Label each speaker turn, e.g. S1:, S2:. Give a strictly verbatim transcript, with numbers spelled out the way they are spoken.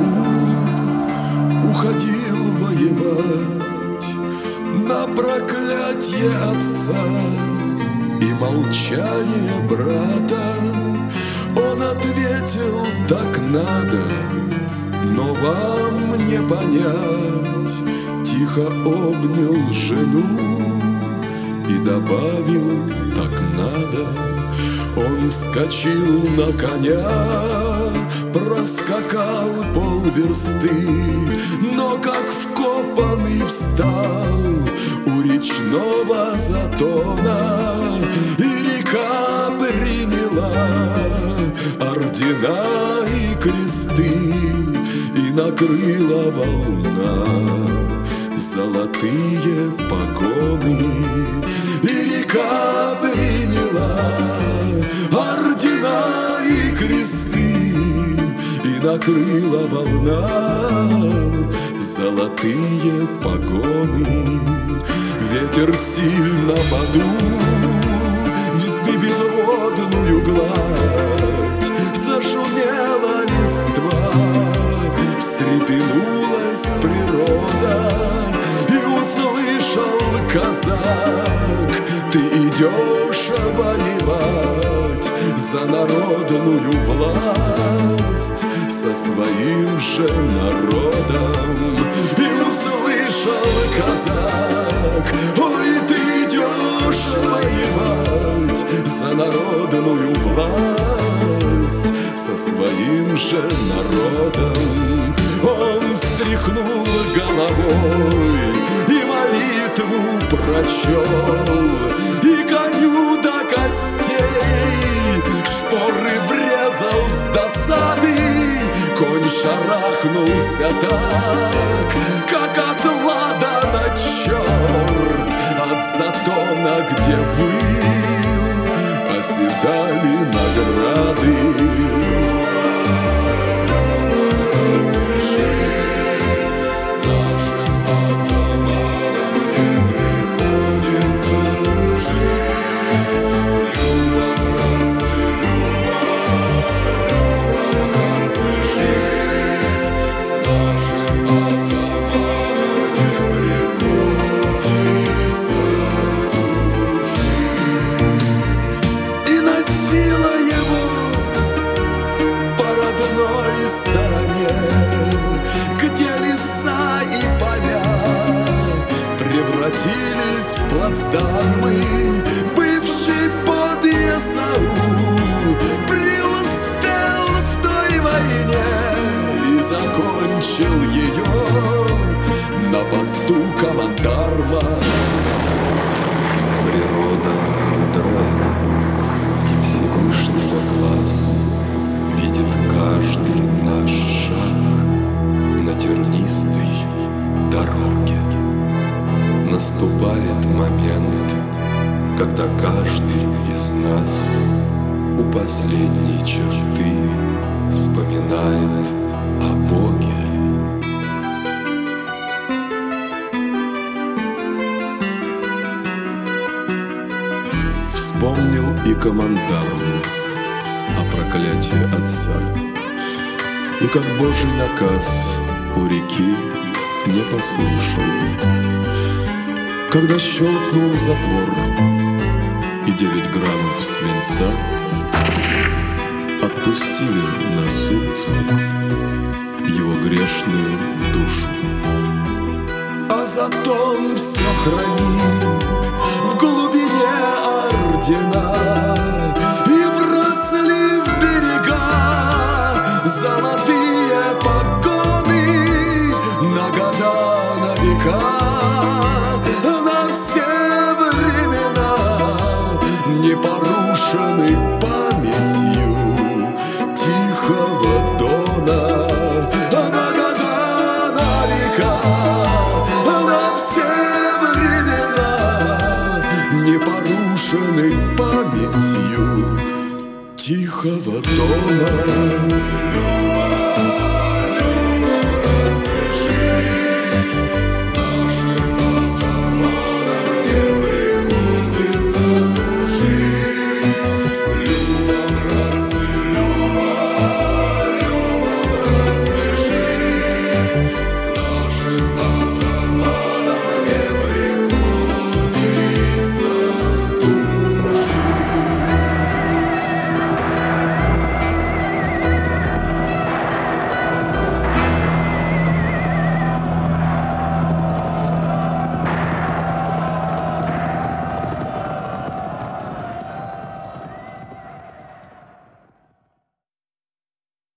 S1: уходил воевать на проклятье отца и молчание брата. Он ответил: так надо, но вам не понять. Тихо обнял жену и добавил: так надо. Он вскочил на коня, проскакал полверсты, но как вкопанный встал у речного затона, и река приняла ордена и кресты, и накрыла волна золотые погоны, и река приняла ордена и кресты, и накрыла волна золотые погоны. Ветер сильно подул, вздыбил водную гладь, зашумела листва, встрепенулась природа, и услышал казак: ты идешь воевать за народную власть со своим же народом. И услышал казак: ой, ты идешь воевать за народную власть со своим же народом. Он встряхнул головой и молитву прочел, и коню до костей шпоры врезал с досады. Конь шарахнулся так, как от ладана черт, от затона, где выл, оседали награды. Превратились в плацдармы, бывший подъясаул преуспел в той войне и закончил ее на посту командарма.
S2: Природа мудра, и Всевышнего глаз видит каждый наш шаг на тернистой дороге. Наступает момент, когда каждый из нас у последней черты вспоминает о Боге.
S1: Вспомнил и командарм о проклятии отца, и как Божий наказ у реки не послушал, когда щелкнул затвор, и девять граммов свинца отпустили на суд его грешную душу. А затон все хранит в глубине ордена, и вросли в берега золотые погоны на года, на века. Непорушены памятью тихого дона, на года, на века, на все времена, непорушены памятью тихого дона.